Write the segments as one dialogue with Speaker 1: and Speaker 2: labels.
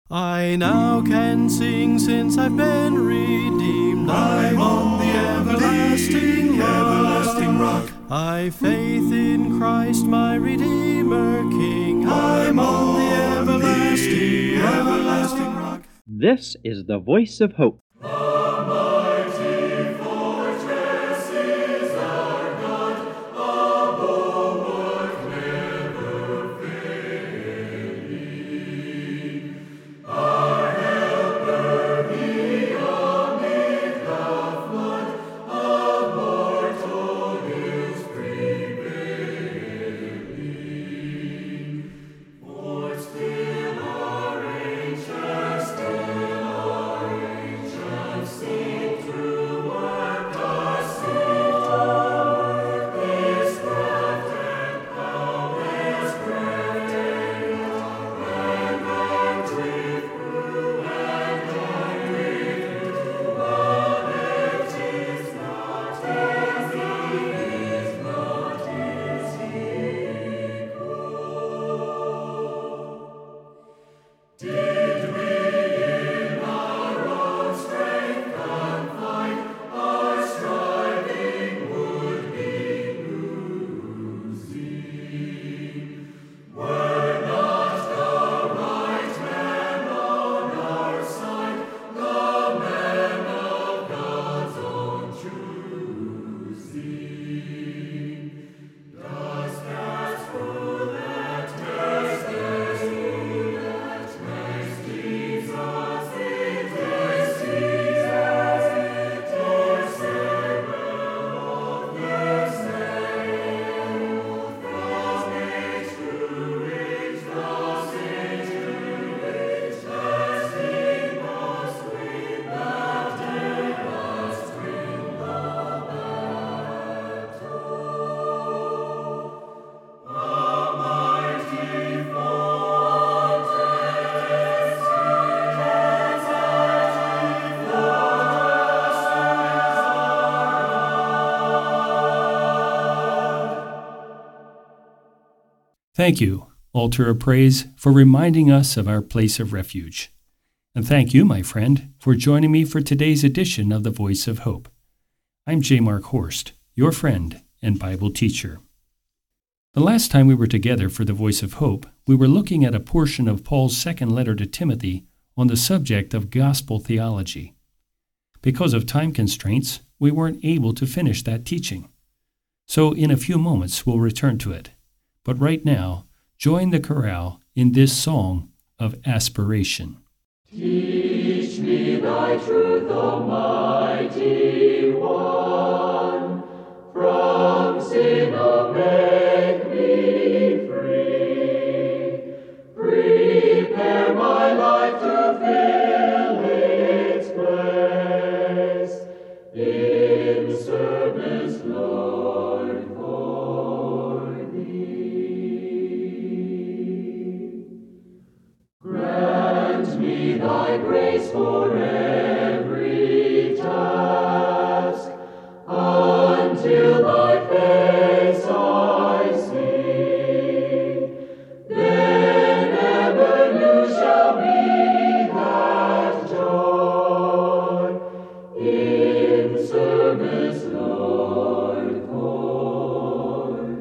Speaker 1: I now can sing since I've been redeemed. I'm on the everlasting rock. I've faith in Christ my Redeemer King. I'm on the everlasting rock.
Speaker 2: This is the Voice of Hope.
Speaker 3: Thank you, Altar of Praise, for reminding us of our place of refuge. And thank you, my friend, for joining me for today's edition of the Voice of Hope. I'm J. Mark Horst, your friend and Bible teacher. The last time we were together for the Voice of Hope, we were looking at a portion of Paul's second letter to Timothy on the subject of gospel theology. Because of time constraints, we weren't able to finish that teaching. So in a few moments, we'll return to it. But right now, join the chorale in this song of aspiration.
Speaker 4: Teach me thy truth, Almighty One, from sin, oh, make me free. Prepare my life to fill its place in service, Lord, for thee. Grant me thy grace for every task, until thy face I see. Then ever new shall be that joy in service, Lord, for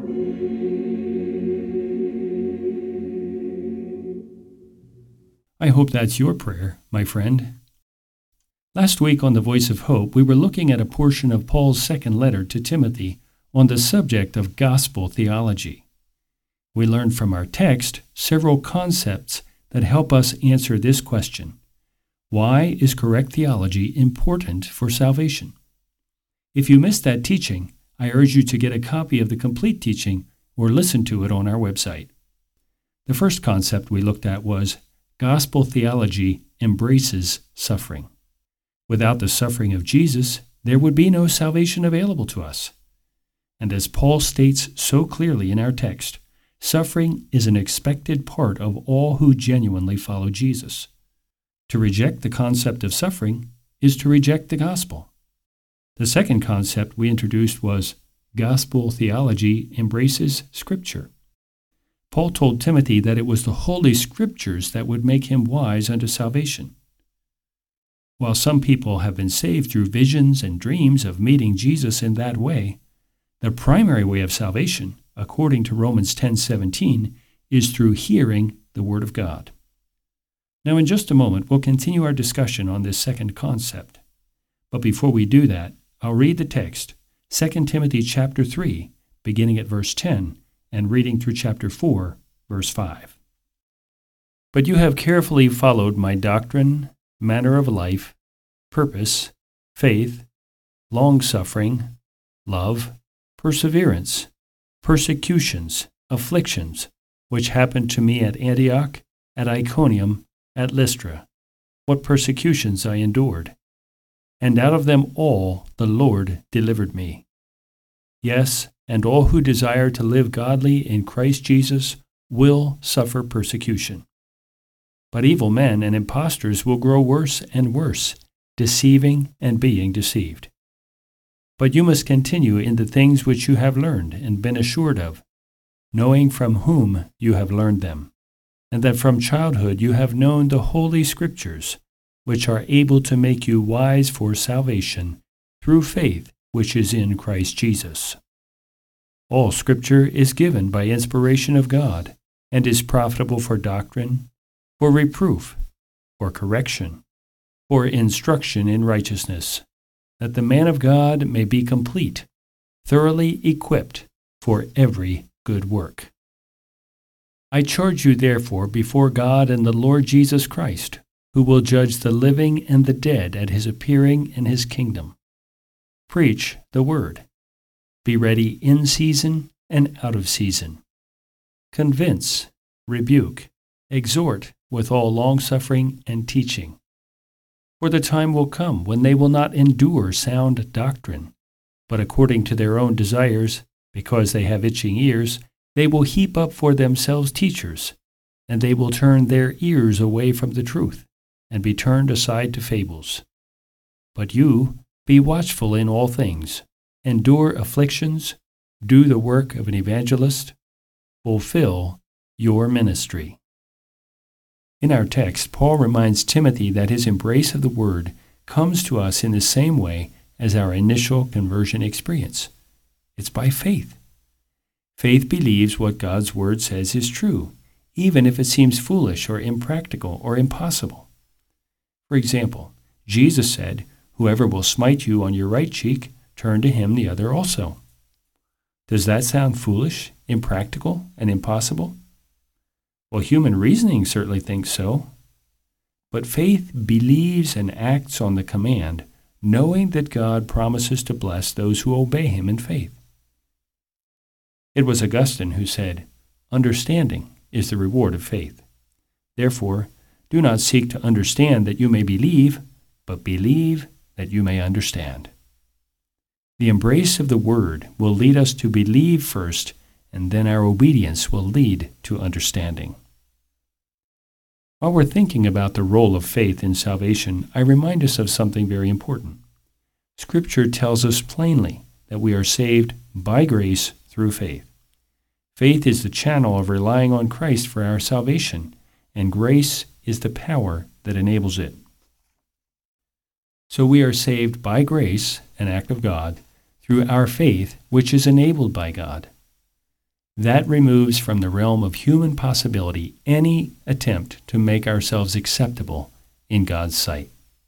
Speaker 4: thee.
Speaker 3: I hope that's your prayer, my friend. Last week on the Voice of Hope, we were looking at a portion of Paul's second letter to Timothy on the subject of gospel theology. We learned from our text several concepts that help us answer this question: why is correct theology important for salvation? If you missed that teaching, I urge you to get a copy of the complete teaching or listen to it on our website. The first concept we looked at was gospel theology embraces suffering. Without the suffering of Jesus, there would be no salvation available to us. And as Paul states so clearly in our text, suffering is an expected part of all who genuinely follow Jesus. To reject the concept of suffering is to reject the gospel. The second concept we introduced was gospel theology embraces Scripture. Paul told Timothy that it was the Holy Scriptures that would make him wise unto salvation. While some people have been saved through visions and dreams of meeting Jesus in that way, the primary way of salvation, according to Romans 10:17, is through hearing the Word of God. Now, in just a moment, we'll continue our discussion on this second concept. But before we do that, I'll read the text, 2 Timothy chapter 3, beginning at verse 10, and reading through chapter 4, verse 5. But you have carefully followed my doctrine, manner of life, purpose, faith, long-suffering, love, perseverance, persecutions, afflictions, which happened to me at Antioch, at Iconium, at Lystra, what persecutions I endured. And out of them all the Lord delivered me. Yes, and all who desire to live godly in Christ Jesus will suffer persecution. But evil men and impostors will grow worse and worse, deceiving and being deceived. But you must continue in the things which you have learned and been assured of, knowing from whom you have learned them, and that from childhood you have known the Holy Scriptures, which are able to make you wise for salvation through faith which is in Christ Jesus. All Scripture is given by inspiration of God, and is profitable for doctrine, for reproof, for correction, for instruction in righteousness, that the man of God may be complete, thoroughly equipped for every good work. I charge you therefore before God and the Lord Jesus Christ, who will judge the living and the dead at his appearing in his kingdom. Preach the word. Be ready in season and out of season. Convince, rebuke, exhort with all longsuffering and teaching. For the time will come when they will not endure sound doctrine, but according to their own desires, because they have itching ears, they will heap up for themselves teachers, and they will turn their ears away from the truth, and be turned aside to fables. But you, be watchful in all things, endure afflictions, do the work of an evangelist, fulfill your ministry. In our text, Paul reminds Timothy that his embrace of the Word comes to us in the same way as our initial conversion experience. It's by faith. Faith believes what God's Word says is true, even if it seems foolish or impractical or impossible. For example, Jesus said, "Whoever will smite you on your right cheek, turn to him the other also." Does that sound foolish, impractical, and impossible? Well, human reasoning certainly thinks so. But faith believes and acts on the command, knowing that God promises to bless those who obey him in faith. It was Augustine who said, "Understanding is the reward of faith. Therefore, do not seek to understand that you may believe, but believe that you may understand." The embrace of the Word will lead us to believe first, and then our obedience will lead to understanding. While we're thinking about the role of faith in salvation, I remind us of something very important. Scripture tells us plainly that we are saved by grace through faith. Faith is the channel of relying on Christ for our salvation, and grace is the power that enables it. So we are saved by grace, an act of God, through our faith, which is enabled by God. That removes from the realm of human possibility any attempt to make ourselves acceptable in God's sight.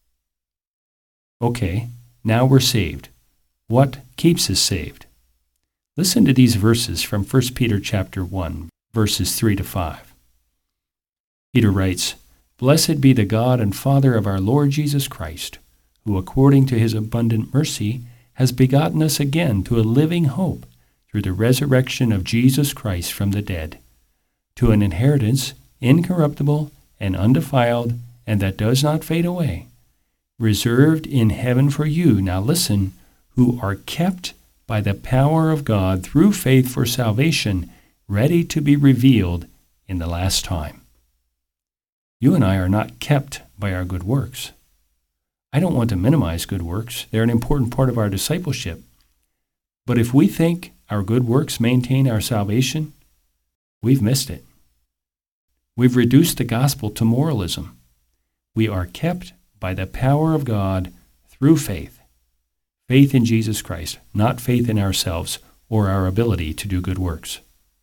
Speaker 3: Okay, now we're saved. What keeps us saved? Listen to these verses from 1 Peter chapter 1, verses 3 to 5. Peter writes, "Blessed be the God and Father of our Lord Jesus Christ, who according to his abundant mercy has begotten us again to a living hope through the resurrection of Jesus Christ from the dead, to an inheritance incorruptible and undefiled, and that does not fade away, reserved in heaven for you," now listen, "who are kept by the power of God through faith for salvation, ready to be revealed in the last time." You and I are not kept by our good works. I don't want to minimize good works. They're an important part of our discipleship. But if we think our good works maintain our salvation, we've missed it. We've reduced the gospel to moralism. We are kept by the power of God through faith. Faith in Jesus Christ, not faith in ourselves or our ability to do good works.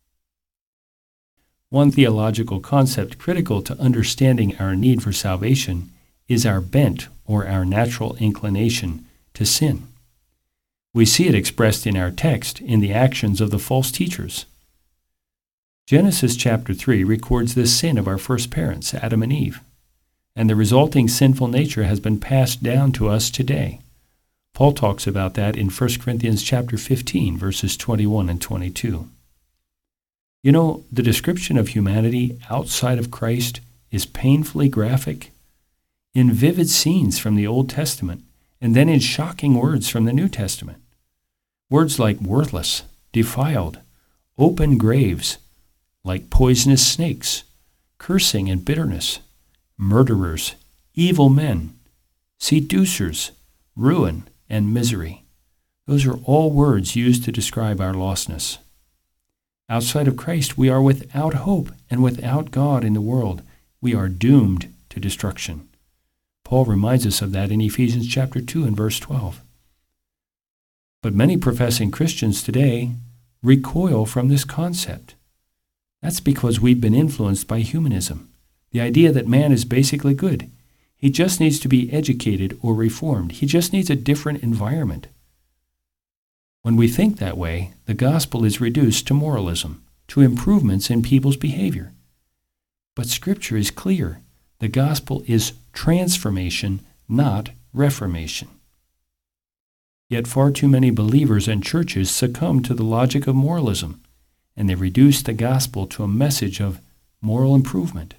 Speaker 3: One theological concept critical to understanding our need for salvation is our bent or our natural inclination to sin. We see it expressed in our text in the actions of the false teachers. Genesis chapter 3 records the sin of our first parents, Adam and Eve, and the resulting sinful nature has been passed down to us today. Paul talks about that in 1 Corinthians chapter 15, verses 21 and 22. You know, the description of humanity outside of Christ is painfully graphic. In vivid scenes from the Old Testament, and then in shocking words from the New Testament. Words like worthless, defiled, open graves, like poisonous snakes, cursing and bitterness, murderers, evil men, seducers, ruin, and misery. Those are all words used to describe our lostness. Outside of Christ, we are without hope, and without God in the world, we are doomed to destruction. Paul reminds us of that in Ephesians chapter 2 and verse 12. But many professing Christians today recoil from this concept. That's because we've been influenced by humanism, the idea that man is basically good. He just needs to be educated or reformed. He just needs a different environment. When we think that way, the gospel is reduced to moralism, to improvements in people's behavior. But Scripture is clear. The gospel is transformation, not reformation. Yet far too many believers and churches succumb to the logic of moralism, and they reduce the gospel to a message of moral improvement.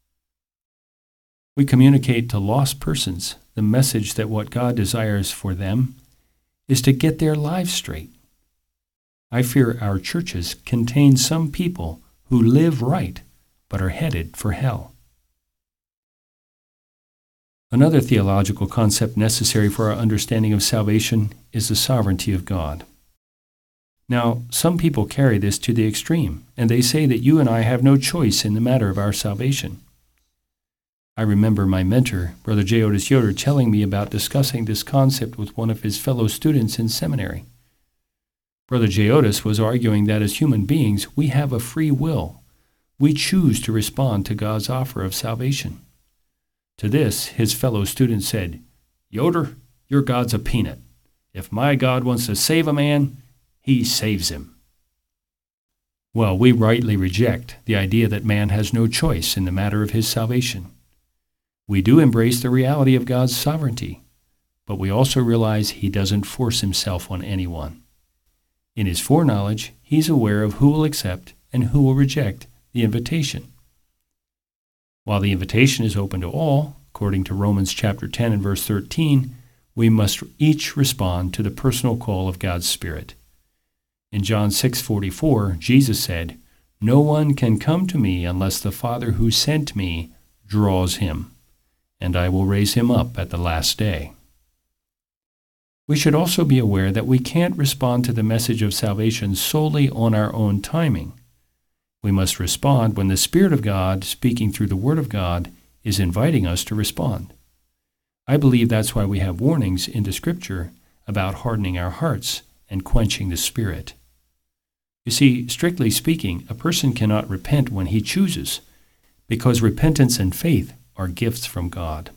Speaker 3: We communicate to lost persons the message that what God desires for them is to get their lives straight. I fear our churches contain some people who live right but are headed for hell. Another theological concept necessary for our understanding of salvation is the sovereignty of God. Now, some people carry this to the extreme, and they say that you and I have no choice in the matter of our salvation. I remember my mentor, Brother J. Otis Yoder, telling me about discussing this concept with one of his fellow students in seminary. Brother J. Otis was arguing that as human beings, we have a free will. We choose to respond to God's offer of salvation. To this, his fellow student said, "Yoder, your God's a peanut. If my God wants to save a man, he saves him." Well, we rightly reject the idea that man has no choice in the matter of his salvation. We do embrace the reality of God's sovereignty, but we also realize he doesn't force himself on anyone. In his foreknowledge, he's aware of who will accept and who will reject the invitation. While the invitation is open to all, according to Romans chapter 10 and verse 13, we must each respond to the personal call of God's Spirit. In John 6:44, Jesus said, "No one can come to me unless the Father who sent me draws him, and I will raise him up at the last day." We should also be aware that we can't respond to the message of salvation solely on our own timing. We must respond when the Spirit of God, speaking through the Word of God, is inviting us to respond. I believe that's why we have warnings in the Scripture about hardening our hearts and quenching the Spirit. You see, strictly speaking, a person cannot repent when he chooses, because repentance and faith are gifts from God.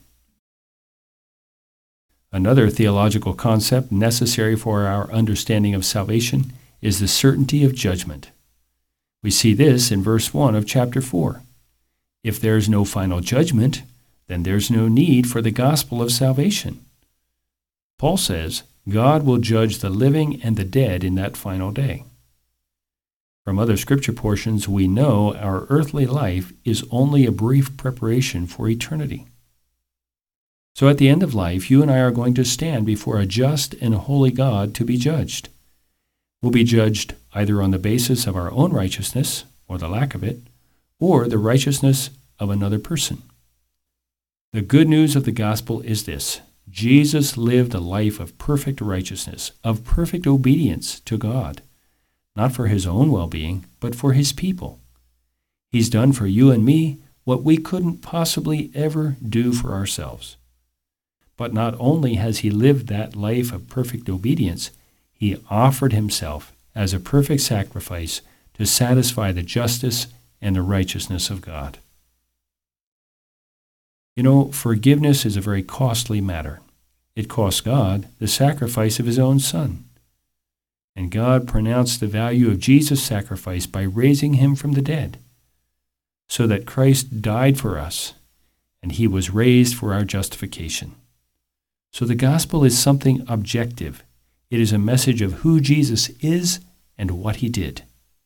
Speaker 3: Another theological concept necessary for our understanding of salvation is the certainty of judgment. We see this in verse 1 of chapter 4. If there is no final judgment, then there's no need for the gospel of salvation. Paul says, God will judge the living and the dead in that final day. From other scripture portions, we know our earthly life is only a brief preparation for eternity. So at the end of life, you and I are going to stand before a just and holy God to be judged. We'll be judged either on the basis of our own righteousness, or the lack of it, or the righteousness of another person. The good news of the gospel is this: Jesus lived a life of perfect righteousness, of perfect obedience to God, not for his own well-being, but for his people. He's done for you and me what we couldn't possibly ever do for ourselves. But not only has he lived that life of perfect obedience, he offered himself as a perfect sacrifice to satisfy the justice and the righteousness of God. You know, forgiveness is a very costly matter. It cost God the sacrifice of his own Son. And God pronounced the value of Jesus' sacrifice by raising him from the dead, so that Christ died for us, and he was raised for our justification. So the gospel is something objective. It is a message of who Jesus is and what he did.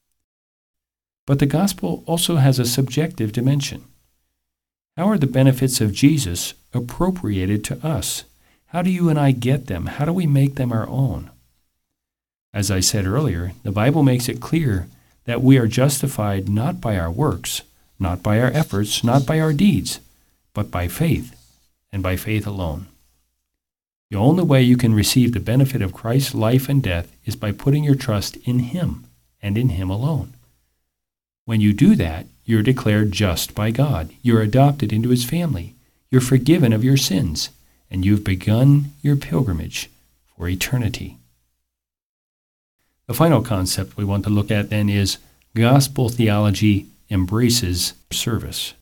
Speaker 3: But the gospel also has a subjective dimension. How are the benefits of Jesus appropriated to us? How do you and I get them? How do we make them our own? As I said earlier, the Bible makes it clear that we are justified not by our works, not by our efforts, not by our deeds, but by faith, and by faith alone. The only way you can receive the benefit of Christ's life and death is by putting your trust in him and in him alone. When you do that, you're declared just by God. You're adopted into his family. You're forgiven of your sins, and you've begun your pilgrimage for eternity. The final concept we want to look at then is gospel theology embraces service.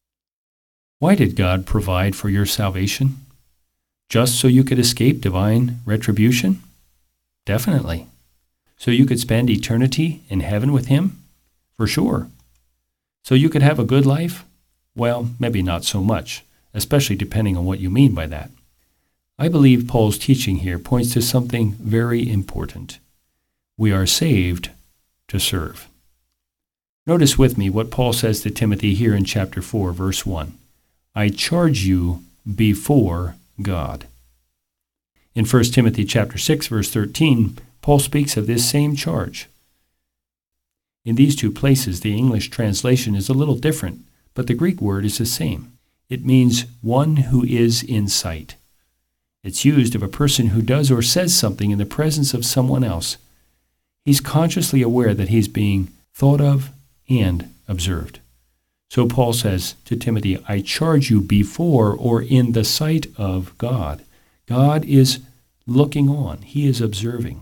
Speaker 3: Why did God provide for your salvation? Just so you could escape divine retribution? Definitely. So you could spend eternity in heaven with him? For sure. So you could have a good life? Well, maybe not so much, especially depending on what you mean by that. I believe Paul's teaching here points to something very important. We are saved to serve. Notice with me what Paul says to Timothy here in chapter 4, verse 1. I charge you before God. In 1 Timothy chapter 6, verse 13, Paul speaks of this same charge. In these two places, the English translation is a little different, but the Greek word is the same. It means one who is in sight. It's used of a person who does or says something in the presence of someone else. He's consciously aware that he's being thought of and observed. So Paul says to Timothy, I charge you before or in the sight of God. God is looking on. He is observing.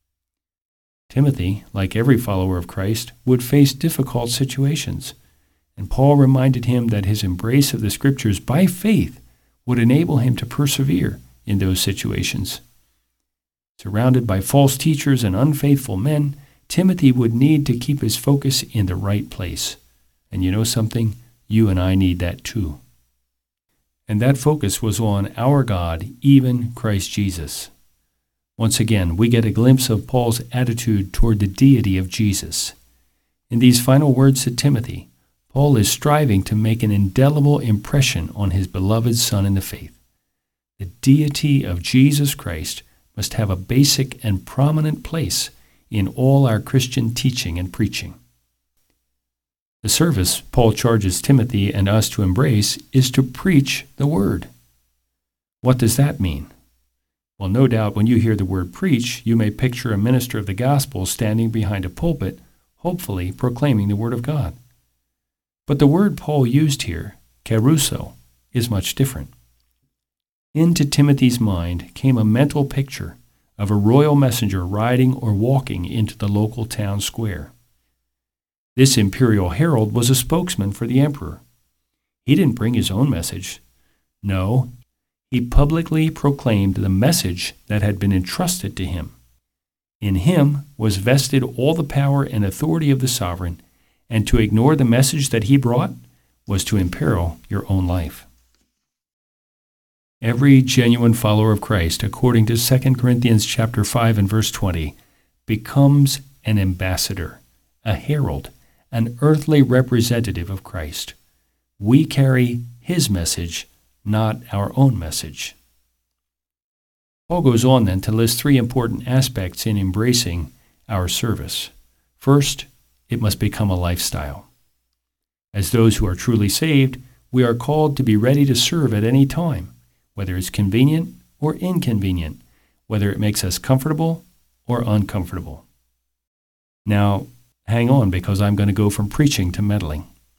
Speaker 3: Timothy, like every follower of Christ, would face difficult situations. And Paul reminded him that his embrace of the Scriptures by faith would enable him to persevere in those situations. Surrounded by false teachers and unfaithful men, Timothy would need to keep his focus in the right place. And you know something? You and I need that too. And that focus was on our God, even Christ Jesus. Once again, we get a glimpse of Paul's attitude toward the deity of Jesus. In these final words to Timothy, Paul is striving to make an indelible impression on his beloved son in the faith. The deity of Jesus Christ must have a basic and prominent place in all our Christian teaching and preaching. The service Paul charges Timothy and us to embrace is to preach the word. What does that mean? Well, no doubt when you hear the word preach, you may picture a minister of the gospel standing behind a pulpit, hopefully proclaiming the word of God. But the word Paul used here, kerusso, is much different. Into Timothy's mind came a mental picture of a royal messenger riding or walking into the local town square. This imperial herald was a spokesman for the emperor. He didn't bring his own message. No, he publicly proclaimed the message that had been entrusted to him. In him was vested all the power and authority of the sovereign, and to ignore the message that he brought was to imperil your own life. Every genuine follower of Christ, according to 2 Corinthians chapter 5 and verse 20, becomes an ambassador, a herald, an earthly representative of Christ. We carry his message, not our own message. Paul goes on then to list three important aspects in embracing our service. First, it must become a lifestyle. As those who are truly saved, we are called to be ready to serve at any time, whether it's convenient or inconvenient, whether it makes us comfortable or uncomfortable. Now, hang on, because I'm going to go from preaching to meddling.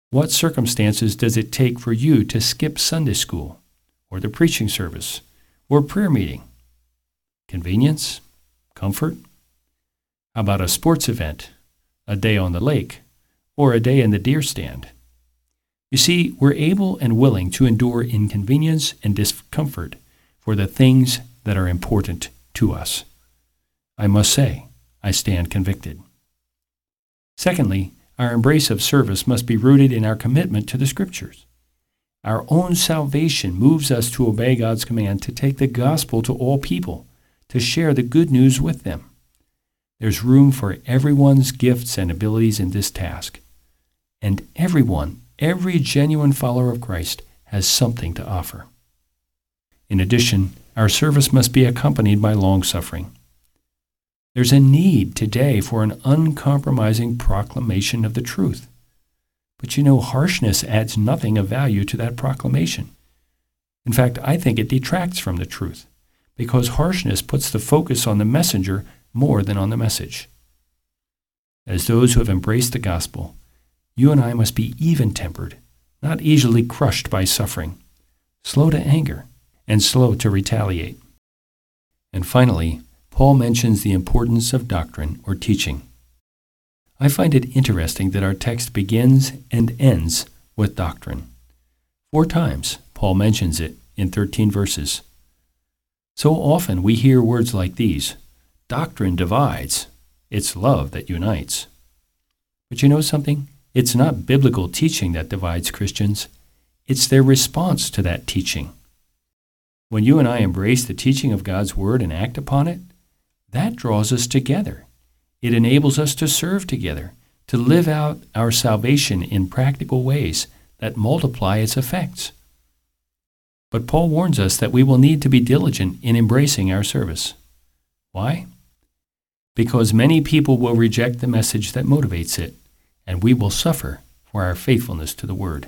Speaker 3: What circumstances does it take for you to skip Sunday school, or the preaching service, or prayer meeting? Convenience? Comfort? How about a sports event, a day on the lake, or a day in the deer stand? You see, we're able and willing to endure inconvenience and discomfort for the things that are important to us. I must say, I stand convicted. Secondly, our embrace of service must be rooted in our commitment to the Scriptures. Our own salvation moves us to obey God's command to take the gospel to all people, to share the good news with them. There's room for everyone's gifts and abilities in this task. And every genuine follower of Christ has something to offer. In addition, our service must be accompanied by long-suffering. There's a need today for an uncompromising proclamation of the truth. But harshness adds nothing of value to that proclamation. In fact, I think it detracts from the truth, because harshness puts the focus on the messenger more than on the message. As those who have embraced the gospel, you and I must be even-tempered, not easily crushed by suffering, slow to anger, and slow to retaliate. And finally, Paul mentions the importance of doctrine or teaching. I find it interesting that our text begins and ends with doctrine. 4 times Paul mentions it in 13 verses. So often we hear words like these: doctrine divides, it's love that unites. But you know something? It's not biblical teaching that divides Christians. It's their response to that teaching. When you and I embrace the teaching of God's Word and act upon it, that draws us together. It enables us to serve together, to live out our salvation in practical ways that multiply its effects. But Paul warns us that we will need to be diligent in embracing our service. Why? Because many people will reject the message that motivates it, and we will suffer for our faithfulness to the Word.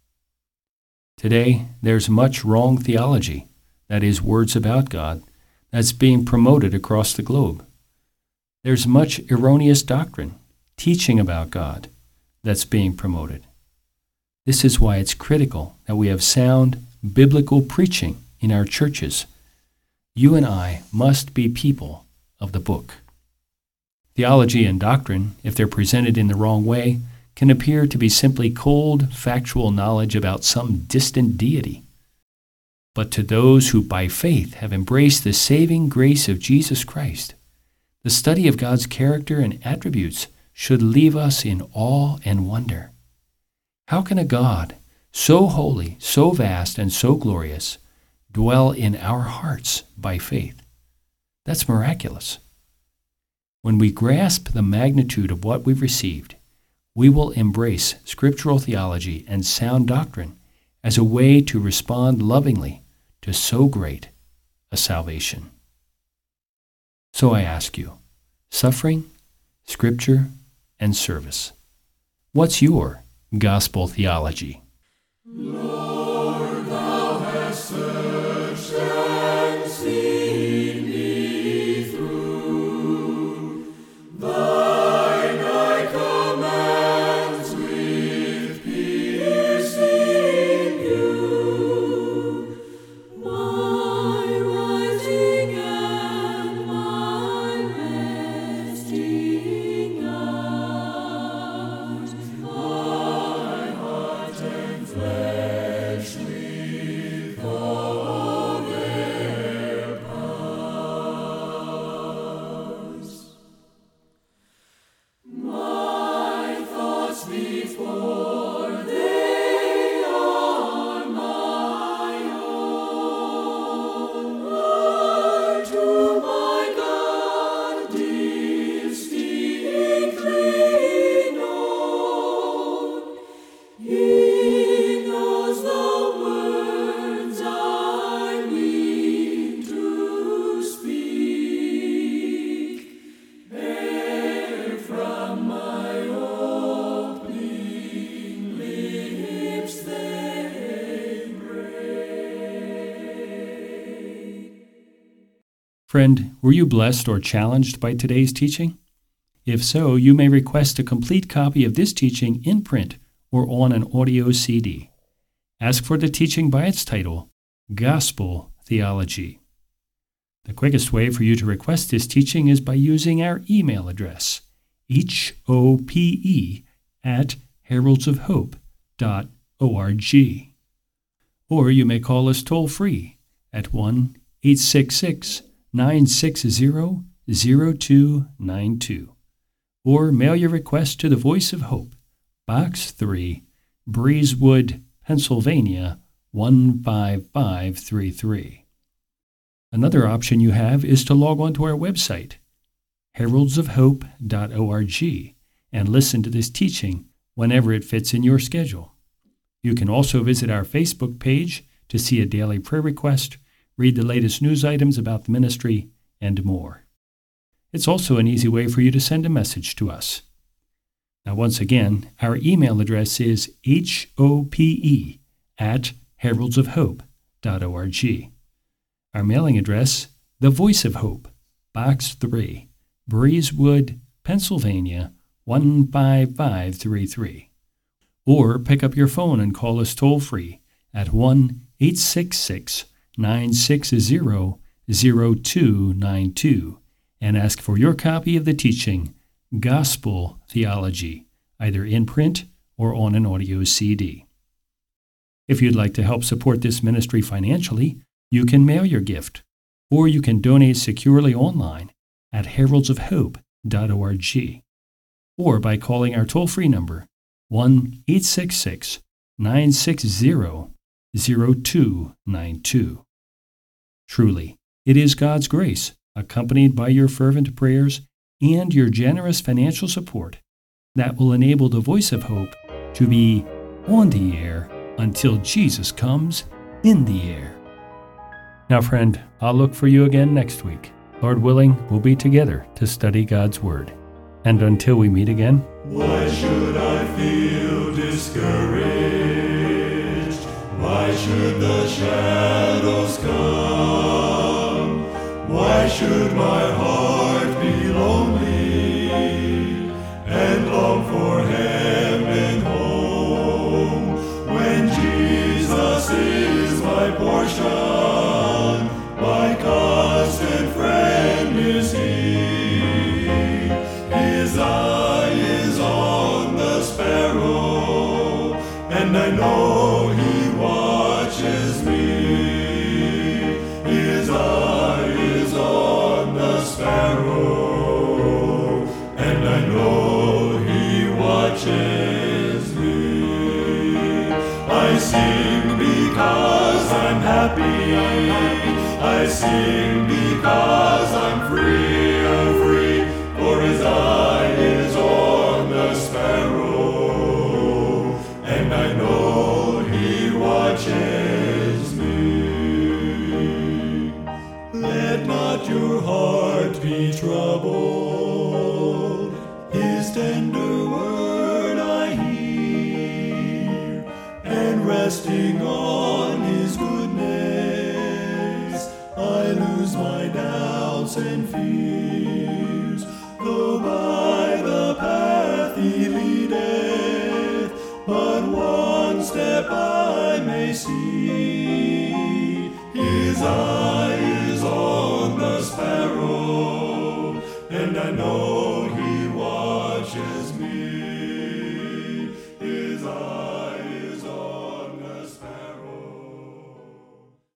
Speaker 3: Today, there's much wrong theology, that is, words about God, that's being promoted across the globe. There's much erroneous doctrine, teaching about God, that's being promoted. This is why it's critical that we have sound biblical preaching in our churches. You and I must be people of the book. Theology and doctrine, if they're presented in the wrong way, can appear to be simply cold, factual knowledge about some distant deity. But to those who by faith have embraced the saving grace of Jesus Christ, the study of God's character and attributes should leave us in awe and wonder. How can a God so holy, so vast, and so glorious dwell in our hearts by faith? That's miraculous. When we grasp the magnitude of what we've received, we will embrace scriptural theology and sound doctrine as a way to respond lovingly to so great a salvation. So I ask you, suffering, scripture, and service, what's your gospel theology?
Speaker 4: Lord, thou hast searched and seen me through. Thine eye commands with piercing view my rising and my resting hours. My heart and flesh with all their powers. My thoughts before they are my own are to my God distinctly known. He knows the words I mean to speak. Ere from my opening lips they break.
Speaker 3: Friend, were you blessed or challenged by today's teaching? If so, you may request a complete copy of this teaching in print or on an audio CD. Ask for the teaching by its title, Gospel Theology. The quickest way for you to request this teaching is by using our email address, hope@heraldsofhope.org. Or you may call us toll-free at 1-866-960-0292. Or mail your request to the Voice of Hope, Box 3, Breezewood, Pennsylvania, 15533. Another option you have is to log on to our website, heraldsofhope.org, and listen to this teaching whenever it fits in your schedule. You can also visit our Facebook page to see a daily prayer request, read the latest news items about the ministry, and more. It's also an easy way for you to send a message to us. Now, once again, our email address is hope@heraldsofhope.org. Our mailing address, The Voice of Hope, Box 3, Breezewood, Pennsylvania, 15533. Or pick up your phone and call us toll-free at 1-866-960-0292 and ask for your copy of the teaching, Gospel Theology, either in print or on an audio CD. If you'd like to help support this ministry financially, you can mail your gift, or you can donate securely online at heraldsofhope.org, or by calling our toll-free number, 1-866-960-0292. Truly, it is God's grace, accompanied by your fervent prayers and your generous financial support, that will enable the Voice of Hope to be on the air until Jesus comes in the air. Now, friend, I'll look for you again next week. Lord willing, we'll be together to study God's Word. And until we meet again,
Speaker 4: Why should I feel discouraged? Why should the shadows come? Why should my heart be lonely and long for heaven home when Jesus is my portion? My constant friend is He. His eye is on the sparrow, and I know He watches me. His eye is on the sparrow, and I know He watches me. I sing because I'm happy. I sing because I'm free, for His eye is on the sparrow, and I know He watches me. Let not your heart be troubled, His tender word I hear, and resting on His goodness, I lose my doubts and fears. Though by the path He leadeth, but one step I may see, His eye